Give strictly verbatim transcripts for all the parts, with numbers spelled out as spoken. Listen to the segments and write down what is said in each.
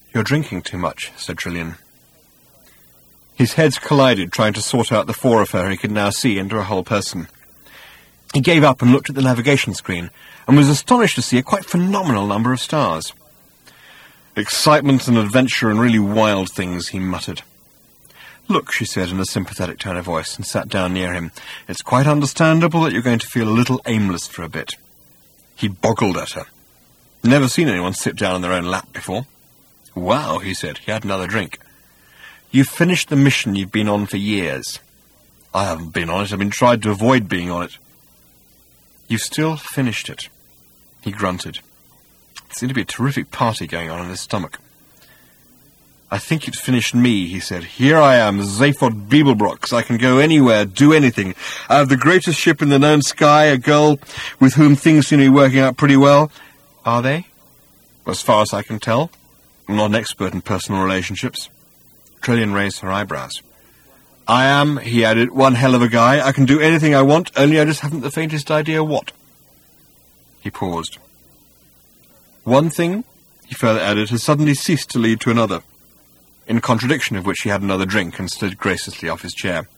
"You're drinking too much," said Trillian. His heads collided, trying to sort out the four of her he could now see into a whole person. He gave up and looked at the navigation screen, and was astonished to see a quite phenomenal number of stars. "Excitement and adventure and really wild things," he muttered. "Look," she said in a sympathetic tone of voice, and sat down near him. "It's quite understandable that you're going to feel a little aimless for a bit." He boggled at her. Never seen anyone sit down on their own lap before. "Wow," he said. He had another drink. "You've finished the mission you've been on for years." "I haven't been on it. I've been trying to avoid being on it." "You've still finished it." He grunted. There seemed to be a terrific party going on in his stomach. "I think it finished me," he said. "Here I am, Zaphod Beeblebrox. I can go anywhere, do anything. I have the greatest ship in the known sky, a girl with whom things seem to be working out pretty well." "Are they?" "As far as I can tell. I'm not an expert in personal relationships." Trillian raised her eyebrows. "I am," he added, "one hell of a guy. I can do anything I want, only I just haven't the faintest idea what." He paused. "One thing," he further added, "has suddenly ceased to lead to another," in contradiction of which he had another drink and slid graciously off his chair.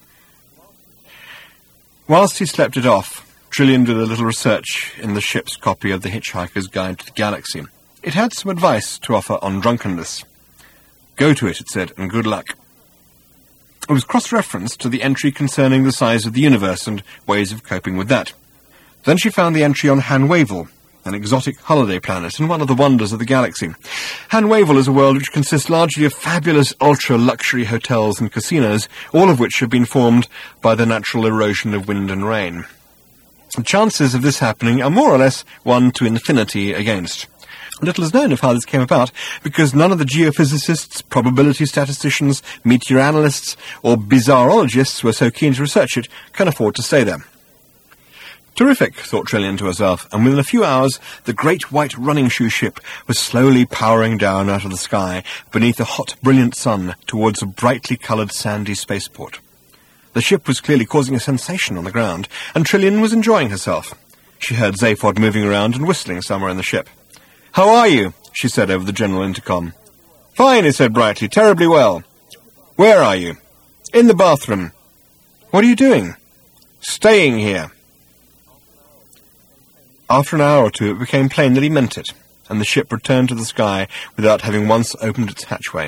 Whilst he slept it off, Trillian did a little research in the ship's copy of The Hitchhiker's Guide to the Galaxy. It had some advice to offer on drunkenness. "Go to it," it said, "and good luck." It was cross-referenced to the entry concerning the size of the universe and ways of coping with that. Then she found the entry on Han-Wavel, an exotic holiday planet and one of the wonders of the galaxy. Han-Wavel is a world which consists largely of fabulous ultra-luxury hotels and casinos, all of which have been formed by the natural erosion of wind and rain. The chances of this happening are more or less one to infinity against. Little is known of how this came about, because none of the geophysicists, probability statisticians, meteoranalysts, or bizarrologists who are so keen to research it can afford to stay there. Terrific, thought Trillian to herself, and within a few hours the great white running-shoe ship was slowly powering down out of the sky beneath a hot, brilliant sun towards a brightly coloured sandy spaceport. The ship was clearly causing a sensation on the ground, and Trillian was enjoying herself. She heard Zaphod moving around and whistling somewhere in the ship. "How are you?" she said over the general intercom. "Fine," he said brightly, "terribly well." "Where are you?" "In the bathroom." "What are you doing?" "Staying here." After an hour or two it became plain that he meant it, and the ship returned to the sky without having once opened its hatchway.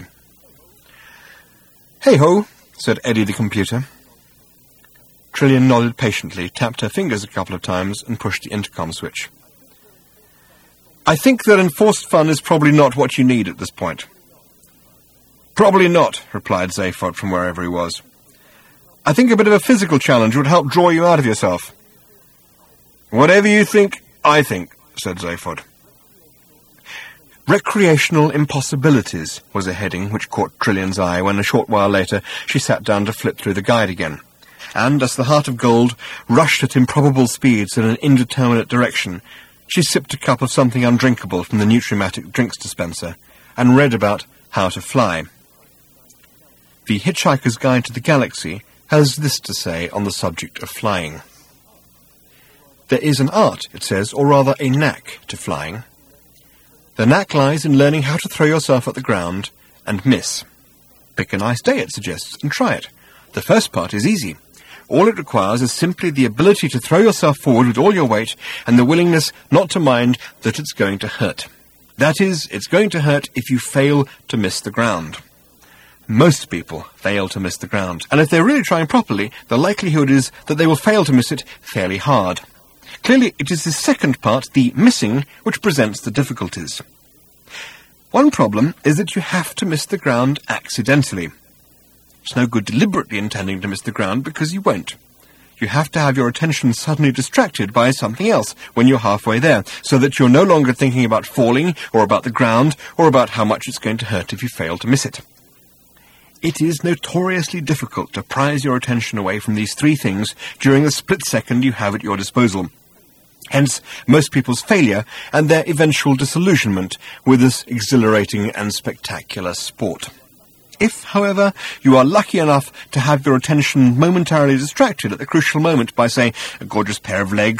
"Hey-ho," said Eddie the computer. Trillian nodded patiently, tapped her fingers a couple of times, and pushed the intercom switch. "I think that enforced fun is probably not what you need at this point." "Probably not," replied Zaphod from wherever he was. "I think a bit of a physical challenge would help draw you out of yourself." "Whatever you think, I think," said Zaphod. Recreational Impossibilities was a heading which caught Trillian's eye when a short while later she sat down to flip through the guide again. And as the Heart of Gold rushed at improbable speeds in an indeterminate direction, she sipped a cup of something undrinkable from the Nutrimatic drinks dispenser and read about how to fly. The Hitchhiker's Guide to the Galaxy has this to say on the subject of flying. There is an art, it says, or rather a knack to flying. The knack lies in learning how to throw yourself at the ground and miss. Pick a nice day, it suggests, and try it. The first part is easy. All it requires is simply the ability to throw yourself forward with all your weight and the willingness not to mind that it's going to hurt. That is, it's going to hurt if you fail to miss the ground. Most people fail to miss the ground, and if they're really trying properly, the likelihood is that they will fail to miss it fairly hard. Clearly, it is the second part, the missing, which presents the difficulties. One problem is that you have to miss the ground accidentally. It's no good deliberately intending to miss the ground, because you won't. You have to have your attention suddenly distracted by something else when you're halfway there, so that you're no longer thinking about falling, or about the ground, or about how much it's going to hurt if you fail to miss it. It is notoriously difficult to prise your attention away from these three things during the split second you have at your disposal. Hence, most people's failure and their eventual disillusionment with this exhilarating and spectacular sport. If, however, you are lucky enough to have your attention momentarily distracted at the crucial moment by, say, a gorgeous pair of legs, or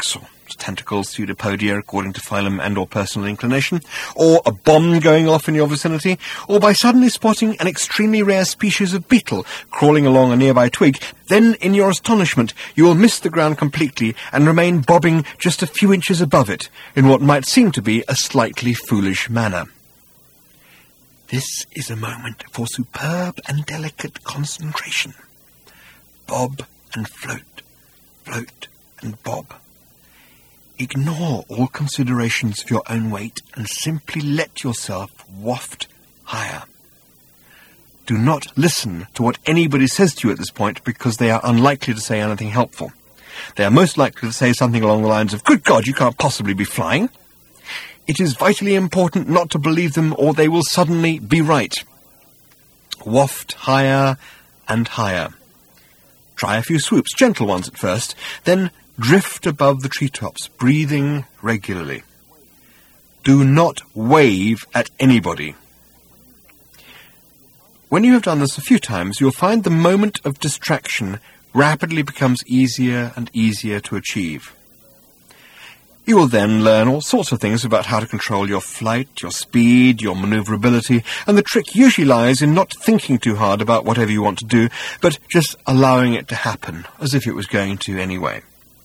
chopped tentacles, pseudopodia, according to phylum and or personal inclination, or a bomb going off in your vicinity, or by suddenly spotting an extremely rare species of beetle crawling along a nearby twig, then, in your astonishment, you will miss the ground completely and remain bobbing just a few inches above it, in what might seem to be a slightly foolish manner. This is a moment for superb and delicate concentration. Bob and float, float and bob. Ignore all considerations of your own weight and simply let yourself waft higher. Do not listen to what anybody says to you at this point, because they are unlikely to say anything helpful. They are most likely to say something along the lines of, "Good God, you can't possibly be flying." It is vitally important not to believe them, or they will suddenly be right. Waft higher and higher. Try a few swoops, gentle ones at first, then drift above the treetops, breathing regularly. Do not wave at anybody. When you have done this a few times, you'll find the moment of distraction rapidly becomes easier and easier to achieve. You will then learn all sorts of things about how to control your flight, your speed, your maneuverability, and the trick usually lies in not thinking too hard about whatever you want to do, but just allowing it to happen, as if it was going to anyway.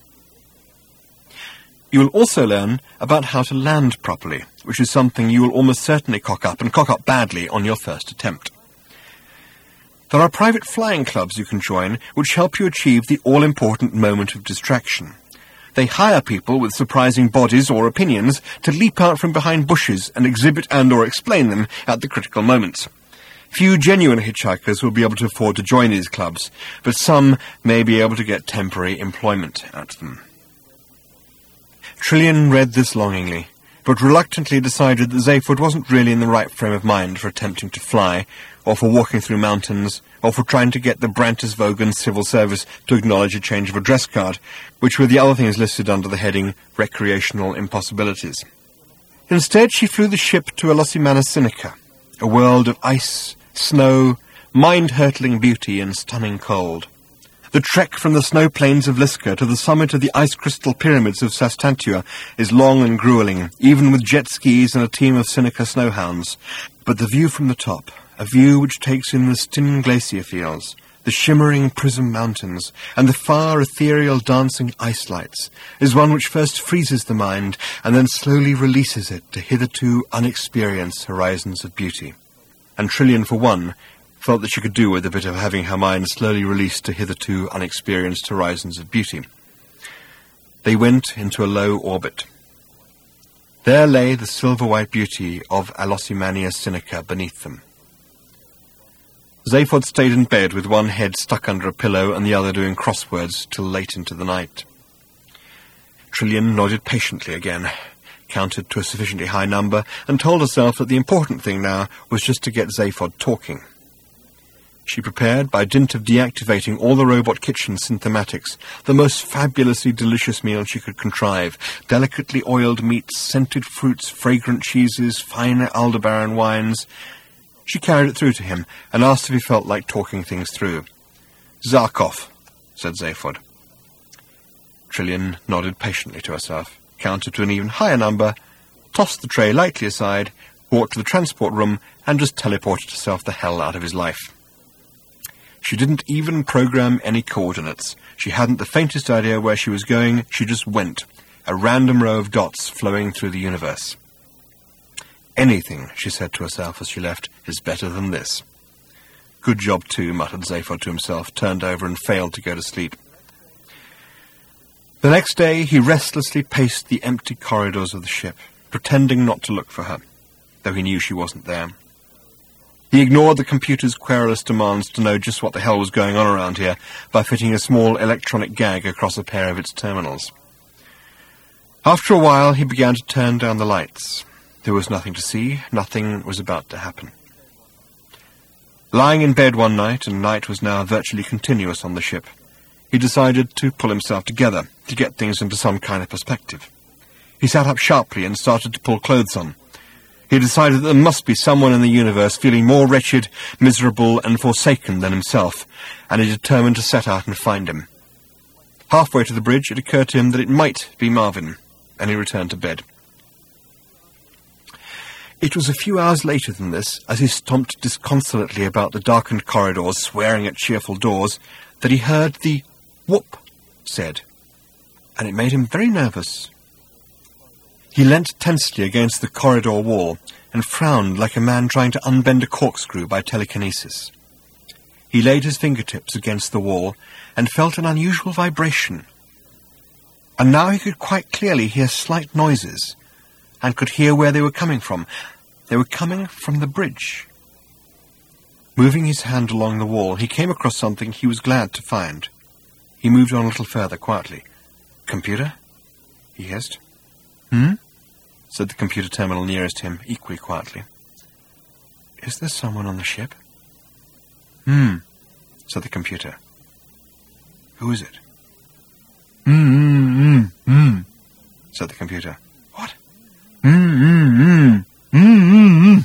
You will also learn about how to land properly, which is something you will almost certainly cock up, and cock up badly, on your first attempt. There are private flying clubs you can join which help you achieve the all-important moment of distraction. They hire people with surprising bodies or opinions to leap out from behind bushes and exhibit and or explain them at the critical moments. Few genuine hitchhikers will be able to afford to join these clubs, but some may be able to get temporary employment at them. Trillian read this longingly, but reluctantly decided that Zaphod wasn't really in the right frame of mind for attempting to fly, or for walking through mountains, or for trying to get the Brantisvogen civil service to acknowledge a change of address card, which were the other things listed under the heading Recreational Impossibilities. Instead, she flew the ship to Alosimana Sinica, a world of ice, snow, mind-hurtling beauty and stunning cold. The trek from the snow plains of Liska to the summit of the ice crystal pyramids of Sastantua is long and grueling, even with jet skis and a team of Sinica snowhounds. But the view from the top, a view which takes in the Stin glacier fields, the shimmering prism mountains, and the far ethereal dancing ice lights, is one which first freezes the mind and then slowly releases it to hitherto unexperienced horizons of beauty. And Trillian, for one, felt that she could do with a bit of having her mind slowly released to hitherto unexperienced horizons of beauty. They went into a low orbit. There lay the silver-white beauty of Alosimania Sinica beneath them. Zaphod stayed in bed with one head stuck under a pillow and the other doing crosswords till late into the night. Trillian nodded patiently again, counted to a sufficiently high number, and told herself that the important thing now was just to get Zaphod talking. She prepared, by dint of deactivating all the robot kitchen synthematics, the most fabulously delicious meal she could contrive: delicately oiled meats, scented fruits, fragrant cheeses, fine Aldebaran wines. She carried it through to him, and asked if he felt like talking things through. "Zarkov," said Zaphod. Trillian nodded patiently to herself, counted to an even higher number, tossed the tray lightly aside, walked to the transport room, and just teleported herself the hell out of his life. She didn't even program any coordinates. She hadn't the faintest idea where she was going. She just went, a random row of dots flowing through the universe. "Anything," she said to herself as she left, "is better than this." "Good job, too," muttered Zaphod to himself, turned over and failed to go to sleep. The next day he restlessly paced the empty corridors of the ship, pretending not to look for her, though he knew she wasn't there. He ignored the computer's querulous demands to know just what the hell was going on around here by fitting a small electronic gag across a pair of its terminals. After a while he began to turn down the lights. There was nothing to see, nothing was about to happen. Lying in bed one night, and night was now virtually continuous on the ship, he decided to pull himself together, to get things into some kind of perspective. He sat up sharply and started to pull clothes on. He decided that there must be someone in the universe feeling more wretched, miserable, and forsaken than himself, and he determined to set out and find him. Halfway to the bridge, it occurred to him that it might be Marvin, and he returned to bed. It was a few hours later than this, as he stomped disconsolately about the darkened corridors, swearing at cheerful doors, that he heard the whoop said, and it made him very nervous. He leant tensely against the corridor wall and frowned like a man trying to unbend a corkscrew by telekinesis. He laid his fingertips against the wall and felt an unusual vibration. And now he could quite clearly hear slight noises, and could hear where they were coming from. They were coming from the bridge. Moving his hand along the wall, he came across something he was glad to find. He moved on a little further quietly. "Computer?" he hissed. "Hmm?" said the computer terminal nearest him, equally quietly. "Is there someone on the ship?" "Hmm," said the computer. "Who is it?" "Hmm-hmm-hmm-hmm," said the computer. "What?" "Hmm-hmm-hmm-hmm-hmm."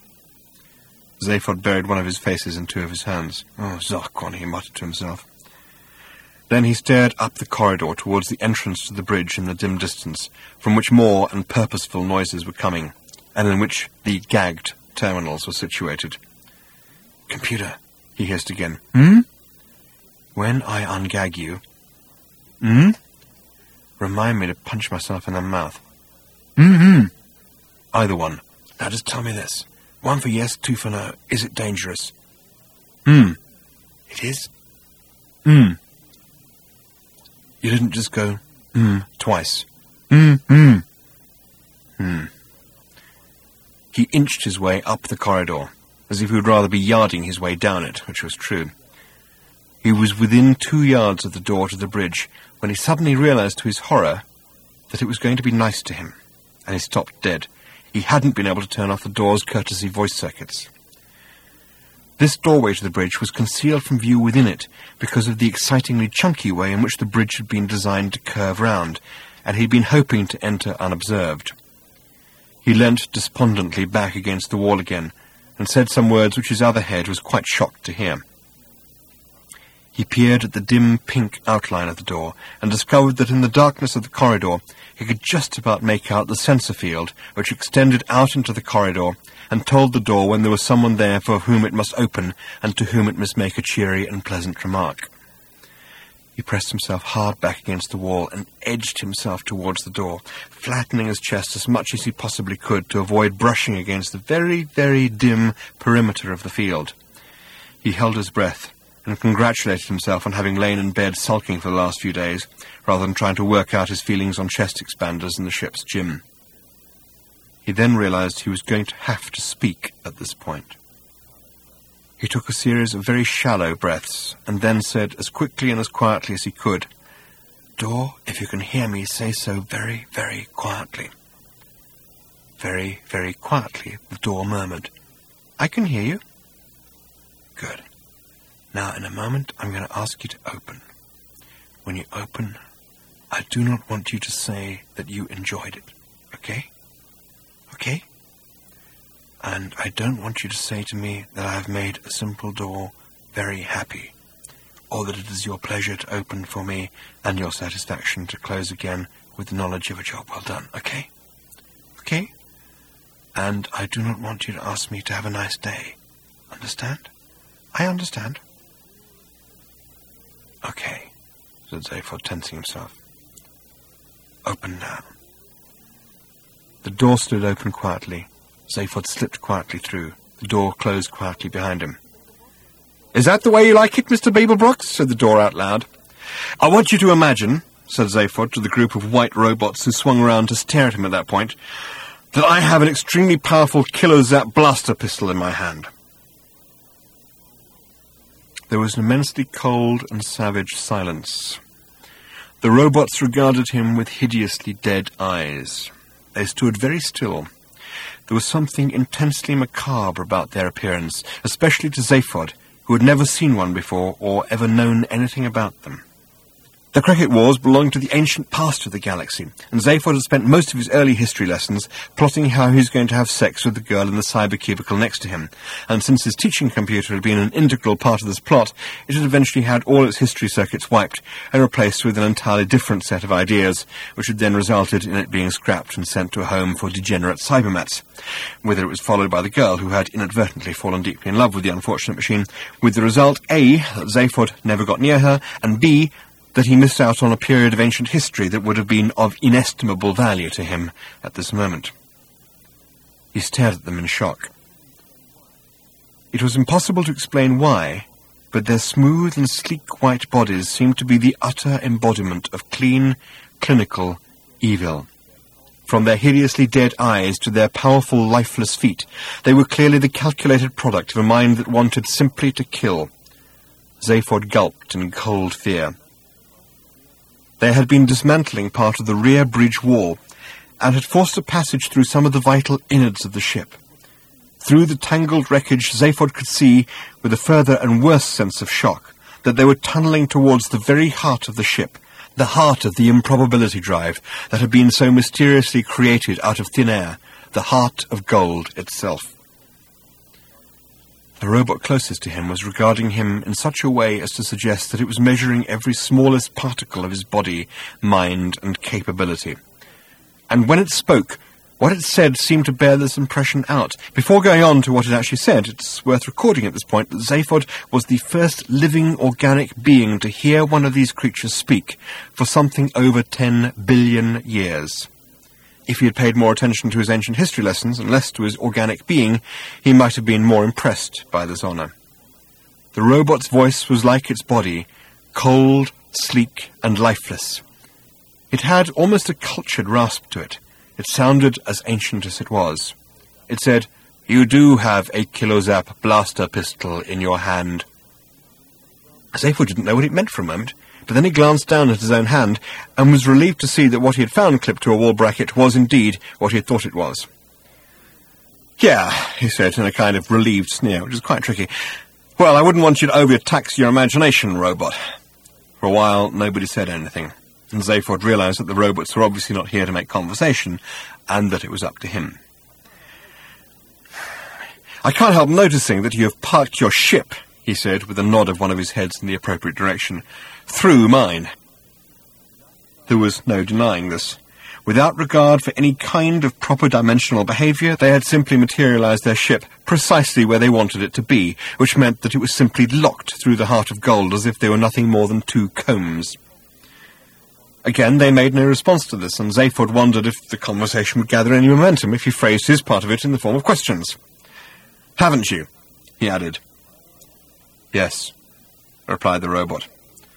Zaphod buried one of his faces in two of his hands. "Oh, Zarkon," he muttered to himself. Then he stared up the corridor towards the entrance to the bridge in the dim distance, from which more and purposeful noises were coming, and in which the gagged terminals were situated. "Computer," he hissed again. "Hmm?" "When I ungag you, hmm? remind me to punch myself in the mouth." "Hmm-hmm." "Either one. Now just tell me this. One for yes, two for no. Is it dangerous?" "Hmm." "It is?" "Hmm." "You didn't just go, hmm, twice." "Hmm, hmm." "Hmm." He inched his way up the corridor, as if he would rather be yarding his way down it, which was true. He was within two yards of the door to the bridge, when he suddenly realized to his horror that it was going to be nice to him, and he stopped dead. He hadn't been able to turn off the door's courtesy voice circuits. This doorway to the bridge was concealed from view within it because of the excitingly chunky way in which the bridge had been designed to curve round, and he'd been hoping to enter unobserved. He leant despondently back against the wall again, and said some words which his other head was quite shocked to hear. He peered at the dim pink outline of the door, and discovered that in the darkness of the corridor he could just about make out the sensor field, which extended out into the corridor, and told the door when there was someone there for whom it must open, and to whom it must make a cheery and pleasant remark. He pressed himself hard back against the wall, and edged himself towards the door, flattening his chest as much as he possibly could to avoid brushing against the very, very dim perimeter of the field. He held his breath, and congratulated himself on having lain in bed sulking for the last few days, rather than trying to work out his feelings on chest expanders in the ship's gym. He then realized he was going to have to speak at this point. He took a series of very shallow breaths, and then said as quickly and as quietly as he could, "Door, if you can hear me, say so very, very quietly." Very, very quietly, the door murmured, "I can hear you." "Good. Now, in a moment, I'm going to ask you to open. When you open, I do not want you to say that you enjoyed it, okay? Okay? And I don't want you to say to me that I have made a simple door very happy, or that it is your pleasure to open for me and your satisfaction to close again with the knowledge of a job well done, okay? Okay? And I do not want you to ask me to have a nice day. Understand? I understand. Okay, said Zaphod, tensing himself. Open now. The door stood open quietly. Zaphod slipped quietly through. The door closed quietly behind him. "Is that the way you like it, Mister Beeblebrox?" said the door out loud. "I want you to imagine," said Zaphod to the group of white robots who swung around to stare at him at that point, "that I have an extremely powerful Kilo Zap blaster pistol in my hand." There was an immensely cold and savage silence. The robots regarded him with hideously dead eyes. They stood very still. There was something intensely macabre about their appearance, especially to Zaphod, who had never seen one before or ever known anything about them. The Cricket Wars belonged to the ancient past of the galaxy, and Zaphod had spent most of his early history lessons plotting how he was going to have sex with the girl in the cyber cubicle next to him, and since his teaching computer had been an integral part of this plot, it had eventually had all its history circuits wiped and replaced with an entirely different set of ideas, which had then resulted in it being scrapped and sent to a home for degenerate cybermats. Whether it was followed by the girl who had inadvertently fallen deeply in love with the unfortunate machine, with the result A, that Zaphod never got near her, and B, that he missed out on a period of ancient history that would have been of inestimable value to him at this moment. He stared at them in shock. It was impossible to explain why, but their smooth and sleek white bodies seemed to be the utter embodiment of clean, clinical evil. From their hideously dead eyes to their powerful, lifeless feet, they were clearly the calculated product of a mind that wanted simply to kill. Zaphod gulped in cold fear. They had been dismantling part of the rear bridge wall, and had forced a passage through some of the vital innards of the ship. Through the tangled wreckage, Zaphod could see, with a further and worse sense of shock, that they were tunnelling towards the very heart of the ship, the heart of the improbability drive that had been so mysteriously created out of thin air, the heart of gold itself. The robot closest to him was regarding him in such a way as to suggest that it was measuring every smallest particle of his body, mind, and capability. And when it spoke, what it said seemed to bear this impression out. Before going on to what it actually said, it's worth recording at this point that Zaphod was the first living organic being to hear one of these creatures speak for something over ten billion years. If he had paid more attention to his ancient history lessons and less to his organic being, he might have been more impressed by this honour. The robot's voice was like its body, cold, sleek, and lifeless. It had almost a cultured rasp to it. It sounded as ancient as it was. It said, "You do have a Kilozap blaster pistol in your hand." Zaphod didn't know what it meant for a moment, but then he glanced down at his own hand and was relieved to see that what he had found clipped to a wall bracket was indeed what he had thought it was. "Yeah," he said in a kind of relieved sneer, which is quite tricky. "Well, I wouldn't want you to over-tax your imagination, robot." For a while, nobody said anything, and Zaphod realized that the robots were obviously not here to make conversation, and that it was up to him. "I can't help noticing that you have parked your ship," he said, with a nod of one of his heads in the appropriate direction, "through mine." There was no denying this. Without regard for any kind of proper dimensional behaviour, they had simply materialised their ship precisely where they wanted it to be, which meant that it was simply locked through the heart of gold as if they were nothing more than two combs. Again, they made no response to this, and Zaphod wondered if the conversation would gather any momentum if he phrased his part of it in the form of questions. "Haven't you?" he added. "Yes," replied the robot.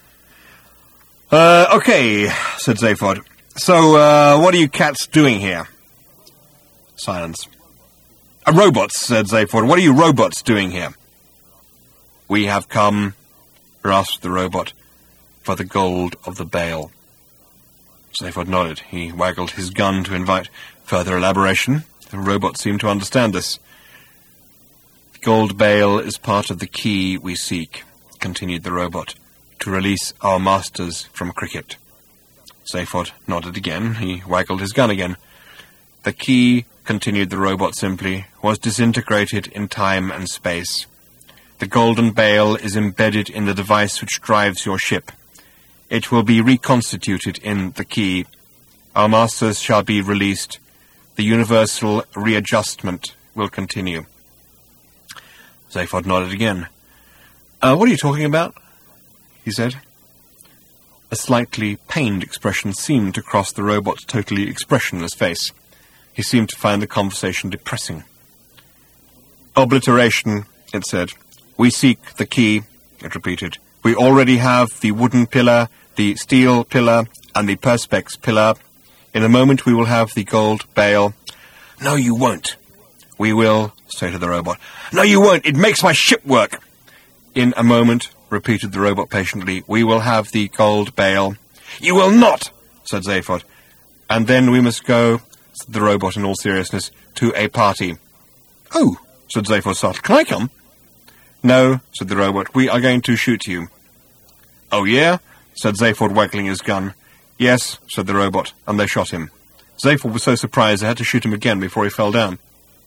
Uh, okay, said Zaphod. So, uh, what are you cats doing here? Silence. Uh, robots, said Zaphod. What are you robots doing here? We have come, rasped the robot, for the gold of the bale. Zaphod nodded. He waggled his gun to invite further elaboration. The robot seemed to understand this. The gold bale is part of the key we seek, continued the robot, to release our masters from cricket. Zaphod nodded again. He waggled his gun again. The key, continued the robot simply, was disintegrated in time and space. The golden bale is embedded in the device which drives your ship. It will be reconstituted in the key. Our masters shall be released. The universal readjustment will continue. Zaphod nodded again. Uh, what are you talking about? He said. A slightly pained expression seemed to cross the robot's totally expressionless face. He seemed to find the conversation depressing. Obliteration, it said. We seek the key, it repeated. We already have the wooden pillar, the steel pillar, and the perspex pillar. In a moment we will have the gold bale. No, you won't. We will, stated the robot. No, you won't. It makes my ship work. In a moment, repeated the robot patiently, we will have the gold bale. You will not, said Zaphod. And then we must go, said the robot in all seriousness, to a party. Oh, said Zaphod softly. Can I come? No, said the robot. We are going to shoot you. Oh, yeah? said Zaphod, waggling his gun. Yes, said the robot, and they shot him. Zaphod was so surprised they had to shoot him again before he fell down.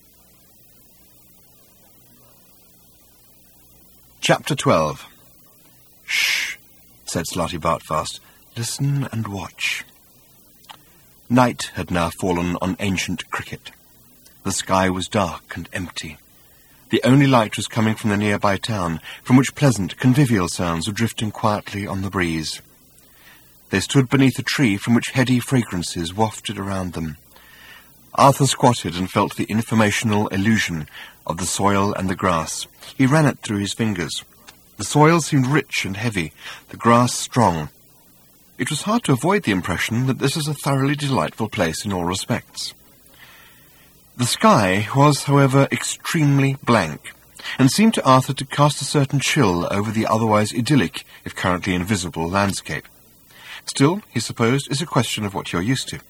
Chapter twelve. Shh, said Slartibartfast. Listen and watch. Night had now fallen on ancient Cricket. The sky was dark and empty. The only light was coming from the nearby town, from which pleasant, convivial sounds were drifting quietly on the breeze. They stood beneath a tree from which heady fragrances wafted around them. Arthur squatted and felt the informational illusion of the soil and the grass. He ran it through his fingers. The soil seemed rich and heavy, the grass strong. It was hard to avoid the impression that this was a thoroughly delightful place in all respects. The sky was, however, extremely blank, and seemed to Arthur to cast a certain chill over the otherwise idyllic, if currently invisible, landscape. Still, he supposed, it's a question of what you're used to.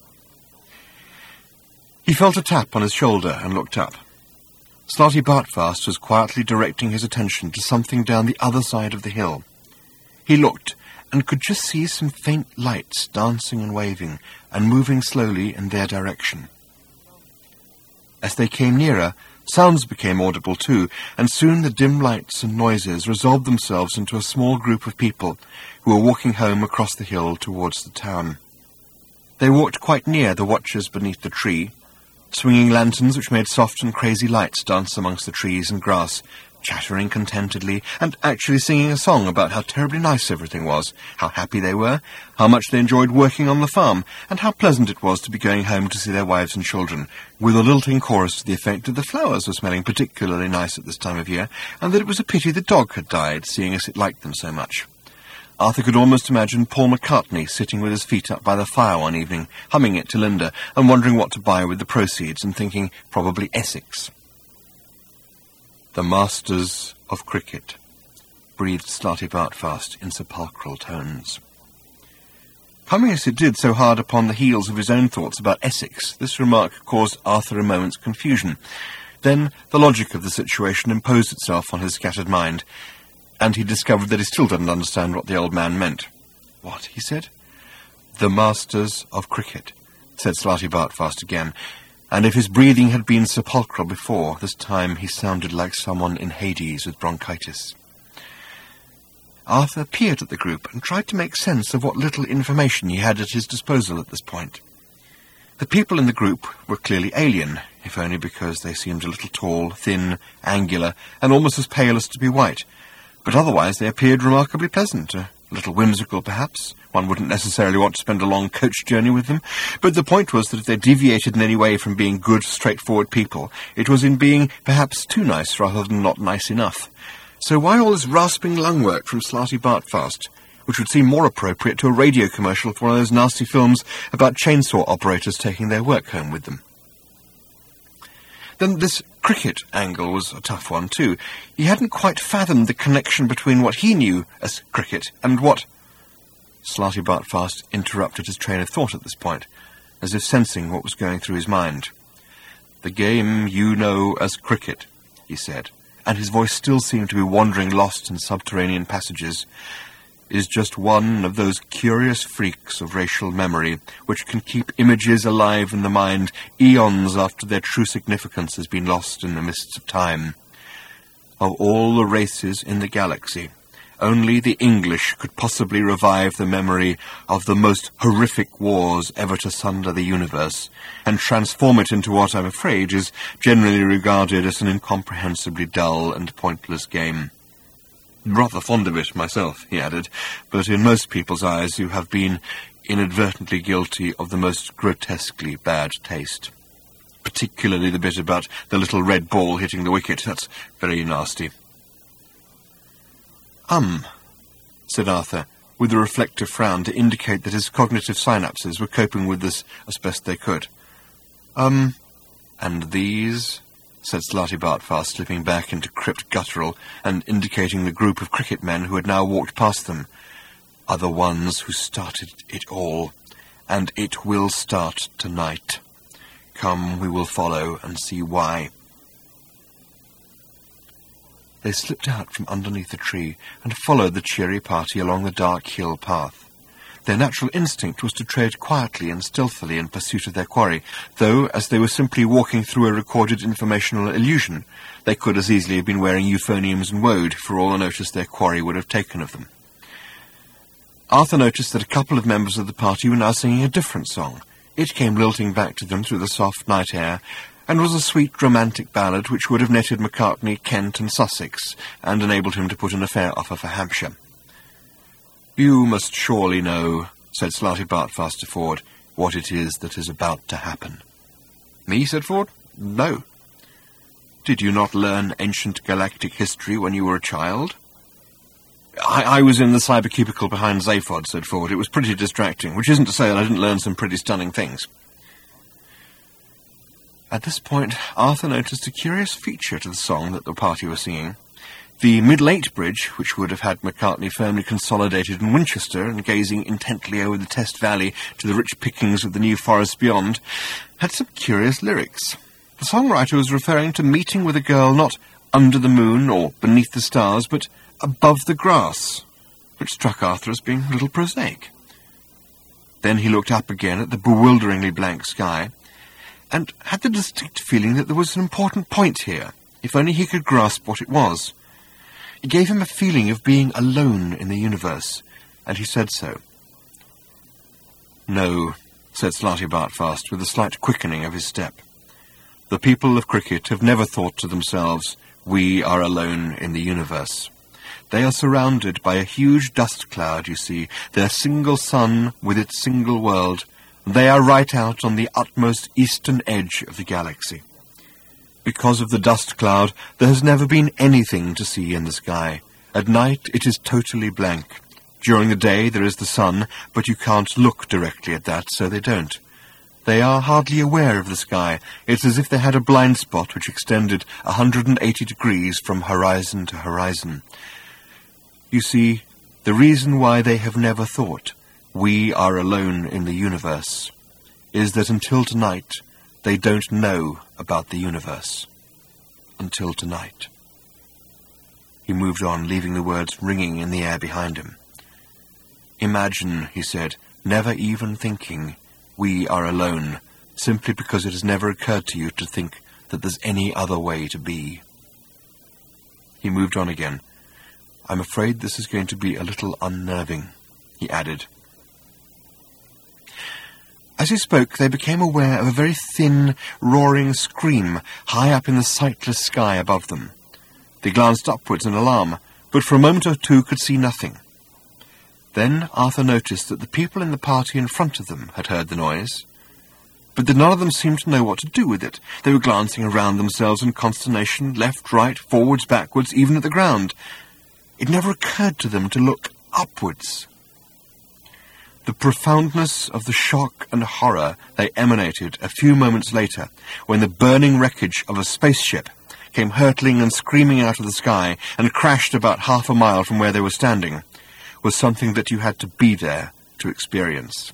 He felt a tap on his shoulder and looked up. Slartibartfast was quietly directing his attention to something down the other side of the hill. He looked, and could just see some faint lights dancing and waving, and moving slowly in their direction. As they came nearer, sounds became audible too, and soon the dim lights and noises resolved themselves into a small group of people who were walking home across the hill towards the town. They walked quite near the watchers beneath the tree, swinging lanterns which made soft and crazy lights dance amongst the trees and grass, chattering contentedly, and actually singing a song about how terribly nice everything was, how happy they were, how much they enjoyed working on the farm, and how pleasant it was to be going home to see their wives and children, with a lilting chorus to the effect that the flowers were smelling particularly nice at this time of year, and that it was a pity the dog had died, seeing as it liked them so much. Arthur could almost imagine Paul McCartney sitting with his feet up by the fire one evening, humming it to Linda, and wondering what to buy with the proceeds, and thinking probably Essex. The Masters of Cricket, breathed Slartibartfast in sepulchral tones. Coming as it did so hard upon the heels of his own thoughts about Essex, this remark caused Arthur a moment's confusion. Then the logic of the situation imposed itself on his scattered mind, and he discovered that he still didn't understand what the old man meant. What, he said? The Masters of Cricket, said Slartibartfast again, and if his breathing had been sepulchral before, this time he sounded like someone in Hades with bronchitis. Arthur peered at the group and tried to make sense of what little information he had at his disposal at this point. The people in the group were clearly alien, if only because they seemed a little tall, thin, angular, and almost as pale as to be white, but otherwise they appeared remarkably pleasant, a little whimsical perhaps. One wouldn't necessarily want to spend a long coach journey with them, but the point was that if they deviated in any way from being good, straightforward people, it was in being perhaps too nice rather than not nice enough. So why all this rasping lung work from Slartibartfast, which would seem more appropriate to a radio commercial for one of those nasty films about chainsaw operators taking their work home with them? Then this cricket angle was a tough one too. He hadn't quite fathomed the connection between what he knew as cricket and what... Slartibartfast interrupted his train of thought at this point, as if sensing what was going through his mind. The game you know as cricket, he said, and his voice still seemed to be wandering lost in subterranean passages, is just one of those curious freaks of racial memory which can keep images alive in the mind eons after their true significance has been lost in the mists of time. Of all the races in the galaxy, only the English could possibly revive the memory of the most horrific wars ever to sunder the universe, and transform it into what, I'm afraid, is generally regarded as an incomprehensibly dull and pointless game. Rather fond of it myself, he added, but in most people's eyes you have been inadvertently guilty of the most grotesquely bad taste. Particularly the bit about the little red ball hitting the wicket. That's very nasty. Um, said Arthur, with a reflective frown to indicate that his cognitive synapses were coping with this as best they could. Um, and these, said Slartibartfast, slipping back into crypt guttural and indicating the group of cricket men who had now walked past them, are the ones who started it all, and it will start tonight. Come, we will follow and see why. They slipped out from underneath the tree and followed the cheery party along the dark hill path. Their natural instinct was to tread quietly and stealthily in pursuit of their quarry, though, as they were simply walking through a recorded informational illusion, they could as easily have been wearing euphoniums and woad for all the notice their quarry would have taken of them. Arthur noticed that a couple of members of the party were now singing a different song. It came lilting back to them through the soft night air, and was a sweet romantic ballad which would have netted Macartney, Kent and Sussex, and enabled him to put in a fair offer for Hampshire. "You must surely know," said Slarty Bartfast to Ford, "what it is that is about to happen." "Me?" said Ford. "No." "Did you not learn ancient galactic history when you were a child?" I, I was in the cybercubicle behind Zaphod," said Ford. "It was pretty distracting, which isn't to say that I didn't learn some pretty stunning things." At this point, Arthur noticed a curious feature to the song that the party were singing. The Middle-Eight Bridge, which would have had Macartney firmly consolidated in Winchester and gazing intently over the Test Valley to the rich pickings of the New Forest beyond, had some curious lyrics. The songwriter was referring to meeting with a girl not under the moon or beneath the stars, but above the grass, which struck Arthur as being a little prosaic. Then he looked up again at the bewilderingly blank sky, and had the distinct feeling that there was an important point here, if only he could grasp what it was. It gave him a feeling of being alone in the universe, and he said so. "No," said Slarty Bartfast, with a slight quickening of his step. "The people of Cricket have never thought to themselves, 'We are alone in the universe.' They are surrounded by a huge dust cloud, you see, their single sun with its single world. They are right out on the utmost eastern edge of the galaxy. Because of the dust cloud, there has never been anything to see in the sky. At night, it is totally blank. During the day, there is the sun, but you can't look directly at that, so they don't. They are hardly aware of the sky. It's as if they had a blind spot which extended one hundred eighty degrees from horizon to horizon. You see, the reason why they have never thought, 'We are alone in the universe,' is that until tonight, they don't know about the universe. Until tonight." He moved on, leaving the words ringing in the air behind him. "Imagine," he said, "never even thinking, 'We are alone,' simply because it has never occurred to you to think that there's any other way to be." He moved on again. "I'm afraid this is going to be a little unnerving," he added. As he spoke, they became aware of a very thin, roaring scream high up in the sightless sky above them. They glanced upwards in alarm, but for a moment or two could see nothing. Then Arthur noticed that the people in the party in front of them had heard the noise, but that none of them seemed to know what to do with it. They were glancing around themselves in consternation, left, right, forwards, backwards, even at the ground. It never occurred to them to look upwards. The profoundness of the shock and horror they emanated a few moments later, when the burning wreckage of a spaceship came hurtling and screaming out of the sky and crashed about half a mile from where they were standing, was something that you had to be there to experience.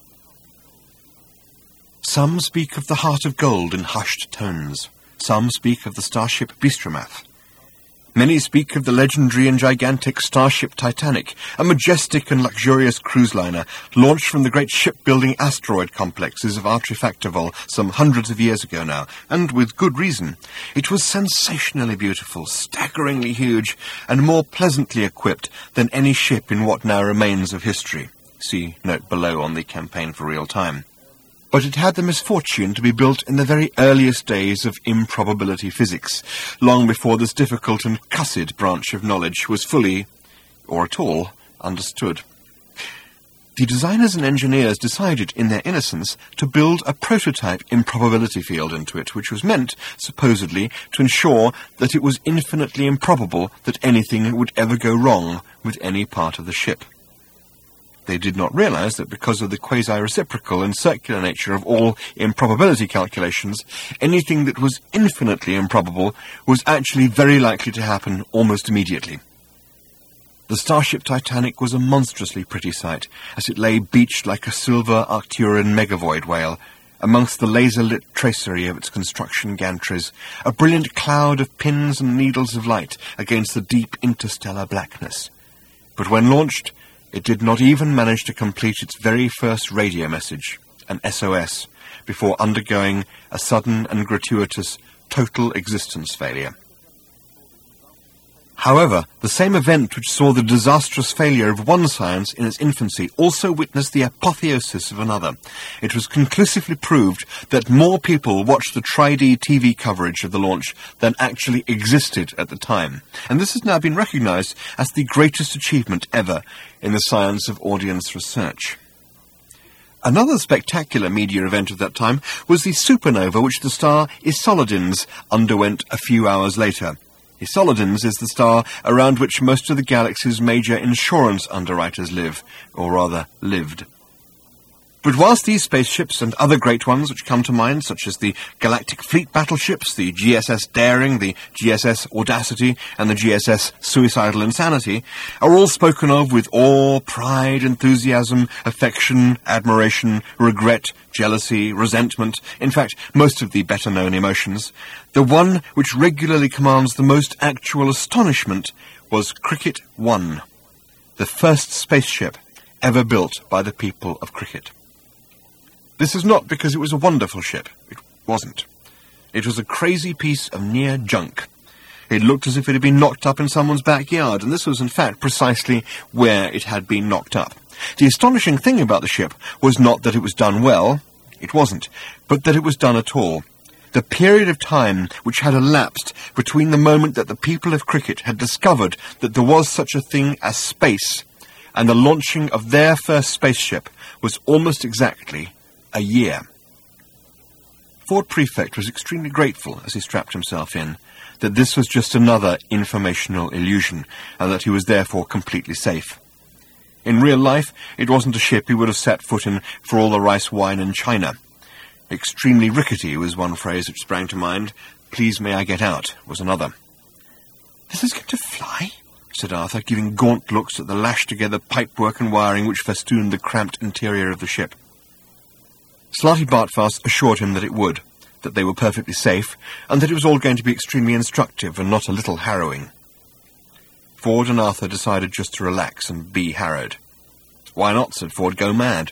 Some speak of the Heart of Gold in hushed tones. Some speak of the starship Bistromath. Many speak of the legendary and gigantic starship Titanic, a majestic and luxurious cruise liner launched from the great shipbuilding asteroid complexes of Artrifactivol some hundreds of years ago now, and with good reason. It was sensationally beautiful, staggeringly huge, and more pleasantly equipped than any ship in what now remains of history. See note below on the Campaign for Real Time. But it had the misfortune to be built in the very earliest days of improbability physics, long before this difficult and cussed branch of knowledge was fully, or at all, understood. The designers and engineers decided, in their innocence, to build a prototype improbability field into it, which was meant, supposedly, to ensure that it was infinitely improbable that anything would ever go wrong with any part of the ship. They did not realize that because of the quasi-reciprocal and circular nature of all improbability calculations, anything that was infinitely improbable was actually very likely to happen almost immediately. The starship Titanic was a monstrously pretty sight, as it lay beached like a silver Arcturian megavoid whale, amongst the laser-lit tracery of its construction gantries, a brilliant cloud of pins and needles of light against the deep interstellar blackness. But when launched, It did not even manage to complete its very first radio message, an S O S, before undergoing a sudden and gratuitous total existence failure. However, the same event which saw the disastrous failure of one science in its infancy also witnessed the apotheosis of another. It was conclusively proved that more people watched the Tri D T V coverage of the launch than actually existed at the time, and this has now been recognized as the greatest achievement ever in the science of audience research. Another spectacular media event of that time was the supernova which the star Isolidens underwent a few hours later. Isolidens is the star around which most of the galaxy's major insurance underwriters live, or rather lived. But whilst these spaceships and other great ones which come to mind, such as the Galactic Fleet battleships, the G S S Daring, the G S S Audacity, and the G S S Suicidal Insanity, are all spoken of with awe, pride, enthusiasm, affection, admiration, regret, jealousy, resentment, in fact, most of the better-known emotions, the one which regularly commands the most actual astonishment was Cricket One, the first spaceship ever built by the people of Cricket. This is not because it was a wonderful ship. It wasn't. It was a crazy piece of near junk. It looked as if it had been knocked up in someone's backyard, and this was in fact precisely where it had been knocked up. The astonishing thing about the ship was not that it was done well, it wasn't, but that it was done at all. The period of time which had elapsed between the moment that the people of Cricket had discovered that there was such a thing as space and the launching of their first spaceship was almost exactly a year. Ford Prefect was extremely grateful, as he strapped himself in, that this was just another informational illusion, and that he was therefore completely safe. In real life, it wasn't a ship he would have set foot in for all the rice wine in China. Extremely rickety was one phrase which sprang to mind. Please may I get out was another. This is going to fly? Said Arthur, giving gaunt looks at the lashed-together pipework and wiring which festooned the cramped interior of the ship. Slarty Bartfast assured him that it would, that they were perfectly safe, and that it was all going to be extremely instructive and not a little harrowing. Ford and Arthur decided just to relax and be harrowed. Why not, said Ford, go mad.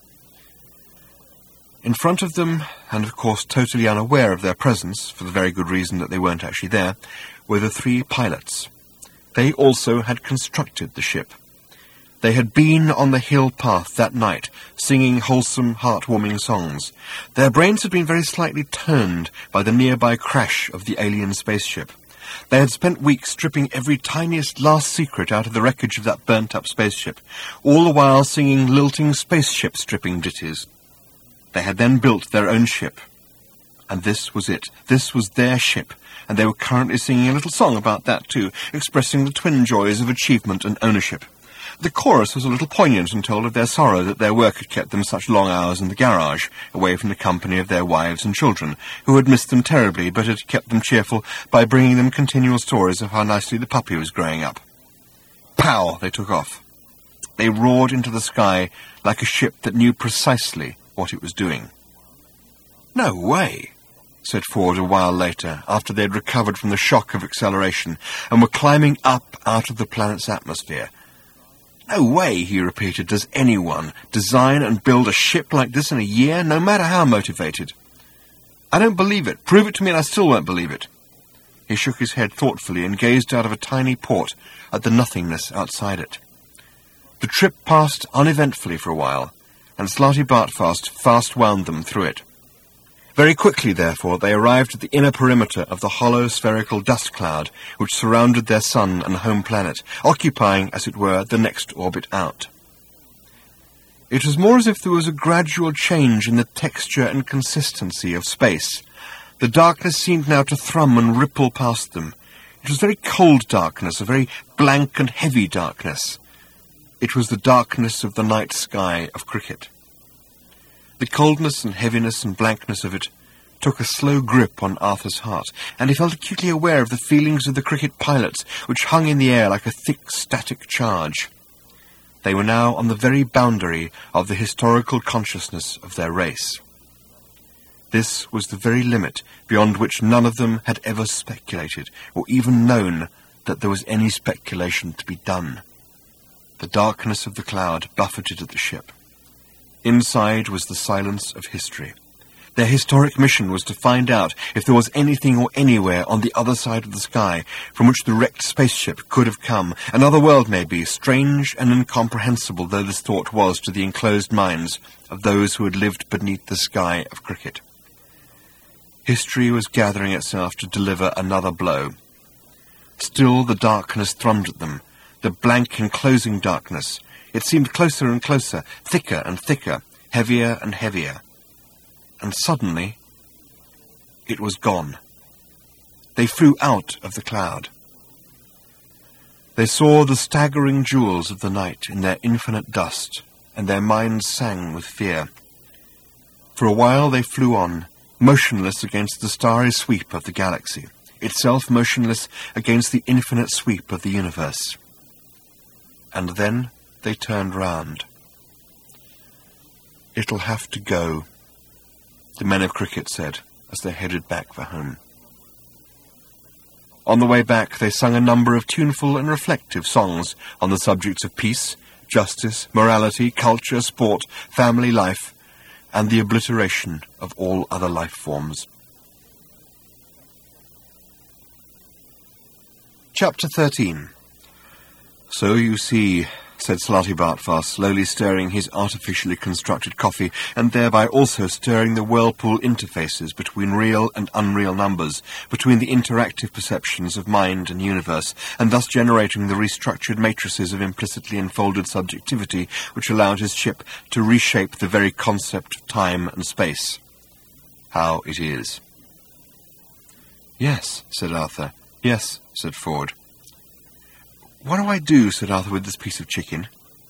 In front of them, and of course totally unaware of their presence, for the very good reason that they weren't actually there, were the three pilots. They also had constructed the ship. They had been on the hill path that night, singing wholesome, heartwarming songs. Their brains had been very slightly turned by the nearby crash of the alien spaceship. They had spent weeks stripping every tiniest last secret out of the wreckage of that burnt-up spaceship, all the while singing lilting spaceship-stripping ditties. They had then built their own ship. And this was it. This was their ship, and they were currently singing a little song about that too, expressing the twin joys of achievement and ownership. The chorus was a little poignant and told of their sorrow that their work had kept them such long hours in the garage, away from the company of their wives and children, who had missed them terribly but had kept them cheerful by bringing them continual stories of how nicely the puppy was growing up. Pow! They took off. They roared into the sky like a ship that knew precisely what it was doing. "No way," said Ford a while later, after they had recovered from the shock of acceleration and were climbing up out of the planet's atmosphere. "No way," he repeated, "does anyone design and build a ship like this in a year, no matter how motivated. I don't believe it. Prove it to me and I still won't believe it." He shook his head thoughtfully and gazed out of a tiny port at the nothingness outside it. The trip passed uneventfully for a while, and Slarty Bartfast fast wound them through it. Very quickly, therefore, they arrived at the inner perimeter of the hollow spherical dust cloud which surrounded their sun and home planet, occupying, as it were, the next orbit out. It was more as if there was a gradual change in the texture and consistency of space. The darkness seemed now to thrum and ripple past them. It was very cold darkness, a very blank and heavy darkness. It was the darkness of the night sky of Cricket. The coldness and heaviness and blankness of it took a slow grip on Arthur's heart, and he felt acutely aware of the feelings of the Cricket pilots, which hung in the air like a thick static charge. They were now on the very boundary of the historical consciousness of their race. This was the very limit beyond which none of them had ever speculated, or even known that there was any speculation to be done. The darkness of the cloud buffeted at the ship. Inside was the silence of history. Their historic mission was to find out if there was anything or anywhere on the other side of the sky from which the wrecked spaceship could have come, another world maybe, strange and incomprehensible though this thought was to the enclosed minds of those who had lived beneath the sky of cricket. History was gathering itself to deliver another blow. Still the darkness thrummed at them, the blank enclosing darkness. It seemed closer and closer, thicker and thicker, heavier and heavier. And suddenly, it was gone. They flew out of the cloud. They saw the staggering jewels of the night in their infinite dust, and their minds sang with fear. For a while they flew on, motionless against the starry sweep of the galaxy, itself motionless against the infinite sweep of the universe. And then they turned round. "It'll have to go," the men of cricket said, as they headed back for home. On the way back, they sung a number of tuneful and reflective songs on the subjects of peace, justice, morality, culture, sport, family life, and the obliteration of all other life forms. Chapter thirteen. "So you see," said Slarty Bartfast, slowly stirring his artificially constructed coffee, and thereby also stirring the whirlpool interfaces between real and unreal numbers, between the interactive perceptions of mind and universe, and thus generating the restructured matrices of implicitly enfolded subjectivity which allowed his ship to reshape the very concept of time and space. "How it is." "Yes," said Arthur. "Yes," said Ford. "What do I do," said Arthur, "with this piece of chicken?"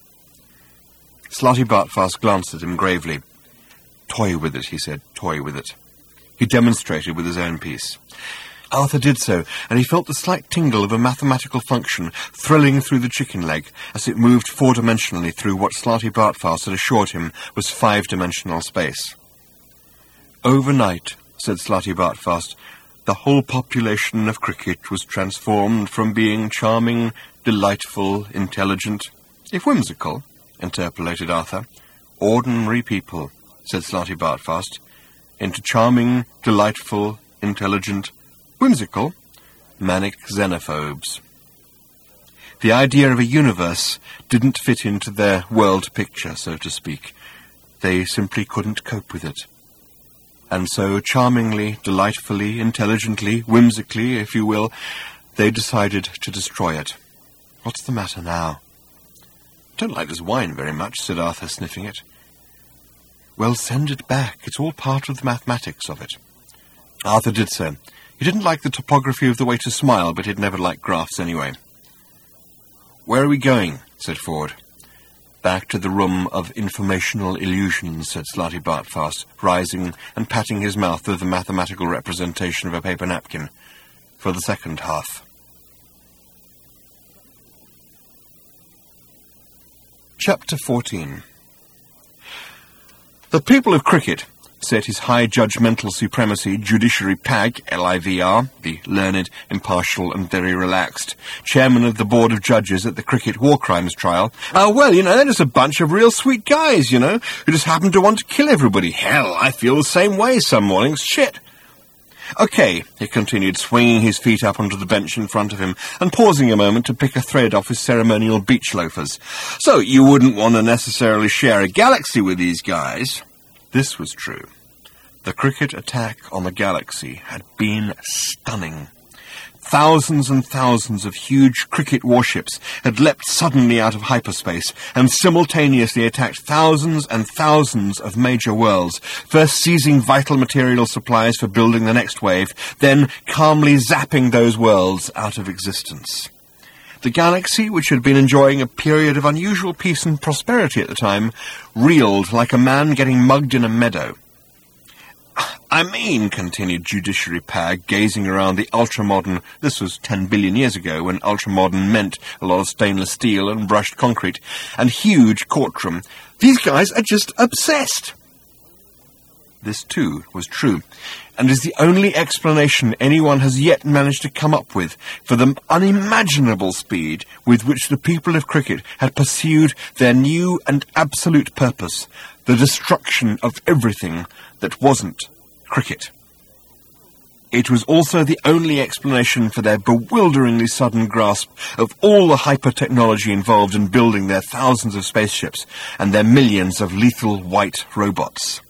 Slarty Bartfast glanced at him gravely. "Toy with it," he said. "Toy with it." He demonstrated with his own piece. Arthur did so, and he felt the slight tingle of a mathematical function thrilling through the chicken leg as it moved four-dimensionally through what Slarty Bartfast had assured him was five-dimensional space. "Overnight," said Slarty Bartfast, "the whole population of cricket was transformed from being charming, delightful, intelligent—" "If whimsical," interpolated Arthur. "Ordinary people," said Slarty Bartfast, "into charming, delightful, intelligent, whimsical, manic xenophobes." The idea of a universe didn't fit into their world picture, so to speak. They simply couldn't cope with it. And so, charmingly, delightfully, intelligently, whimsically, if you will, they decided to destroy it. "What's the matter now?" "Don't like this wine very much," said Arthur, sniffing it. "Well, send it back. It's all part of the mathematics of it." Arthur did so. He didn't like the topography of the way to smile, but he'd never liked graphs anyway. "Where are we going?" said Ford. "Back to the room of informational illusions," said Slarty Bartfast, rising and patting his mouth with the mathematical representation of a paper napkin. "For the second half." Chapter fourteen. "The people of cricket," said His High Judgmental Supremacy Judiciary Pag, L I V R, the learned, impartial and very relaxed chairman of the Board of Judges at the Cricket War Crimes Trial, "Oh, well, you know, they're just a bunch of real sweet guys, you know, who just happen to want to kill everybody. Hell, I feel the same way some mornings. Shit. Okay," he continued, swinging his feet up onto the bench in front of him and pausing a moment to pick a thread off his ceremonial beach loafers. "So you wouldn't want to necessarily share a galaxy with these guys?" This was true. The cricket attack on the galaxy had been stunning. Thousands and thousands of huge cricket warships had leapt suddenly out of hyperspace and simultaneously attacked thousands and thousands of major worlds, first seizing vital material supplies for building the next wave, then calmly zapping those worlds out of existence. The galaxy, which had been enjoying a period of unusual peace and prosperity at the time, reeled like a man getting mugged in a meadow. "I mean," continued Judiciary Pag, gazing around the ultra-modern— this was ten billion years ago, when ultra-modern meant a lot of stainless steel and brushed concrete— and huge courtroom, "these guys are just obsessed." This, too, was true, and is the only explanation anyone has yet managed to come up with for the unimaginable speed with which the people of cricket had pursued their new and absolute purpose, the destruction of everything that wasn't cricket. It was also the only explanation for their bewilderingly sudden grasp of all the hyper-technology involved in building their thousands of spaceships and their millions of lethal white robots.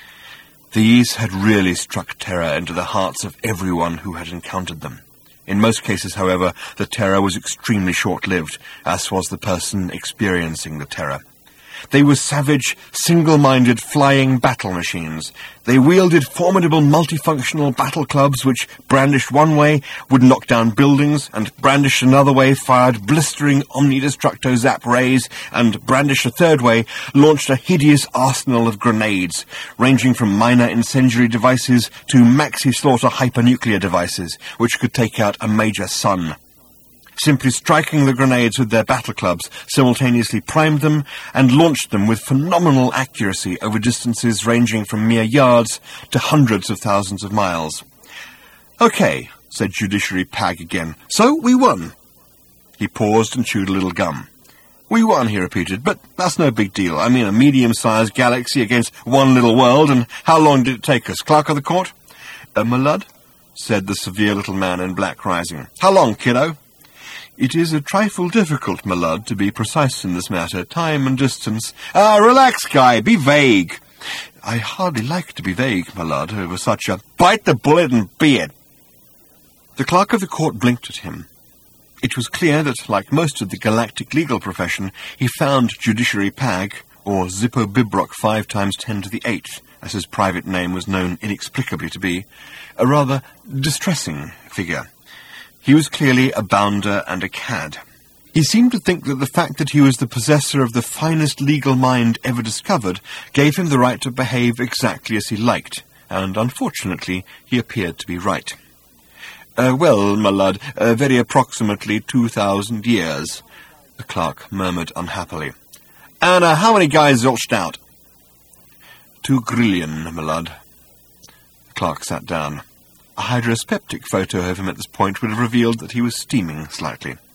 These had really struck terror into the hearts of everyone who had encountered them. In most cases, however, the terror was extremely short-lived, as was the person experiencing the terror. They were savage, single-minded flying battle machines. They wielded formidable multifunctional battle clubs which, brandished one way, would knock down buildings, and brandished another way, fired blistering omnidestructo zap rays, and brandished a third way, launched a hideous arsenal of grenades, ranging from minor incendiary devices to maxi-slaughter hypernuclear devices, which could take out a major sun. Simply striking the grenades with their battle clubs simultaneously primed them and launched them with phenomenal accuracy over distances ranging from mere yards to hundreds of thousands of miles. "Okay," said Judiciary Pag again. "So we won." He paused and chewed a little gum. "We won," he repeated, "but that's no big deal. I mean, a medium-sized galaxy against one little world, and how long did it take us? Clerk of the Court?" Uh, "My lud," said the severe little man in black, rising. "How long, kiddo?" "It is a trifle difficult, my lud, to be precise in this matter. Time and distance—" "Ah, relax, Guy. Be vague." "I hardly like to be vague, my lud, over such a—" "Bite the bullet and be it." The Clerk of the Court blinked at him. It was clear that, like most of the galactic legal profession, he found Judiciary Pag, or Zippo Bibrock five times ten to the eighth, as his private name was known inexplicably to be, a rather distressing figure. He was clearly a bounder and a cad. He seemed to think that the fact that he was the possessor of the finest legal mind ever discovered gave him the right to behave exactly as he liked, and unfortunately he appeared to be right. Uh, well, my lud, uh, very approximately two thousand years, the clerk murmured unhappily. "And uh, how many guys zilched out?" "Two grillion, my lud." The clerk sat down. A hydrospeptic photo of him at this point would have revealed that he was steaming slightly.